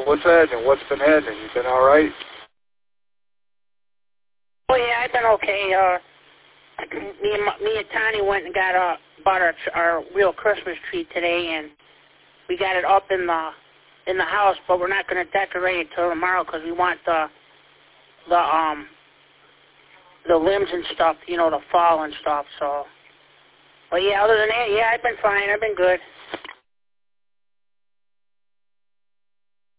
what's happening? What's been happening? You been all right? Oh yeah, I've been okay. Me and Tani went and bought our real Christmas tree today, and we got it up in the house, but we're not going to decorate it till tomorrow because we want the limbs and stuff, to fall and stuff. So, but yeah, other than that, yeah, I've been fine. I've been good.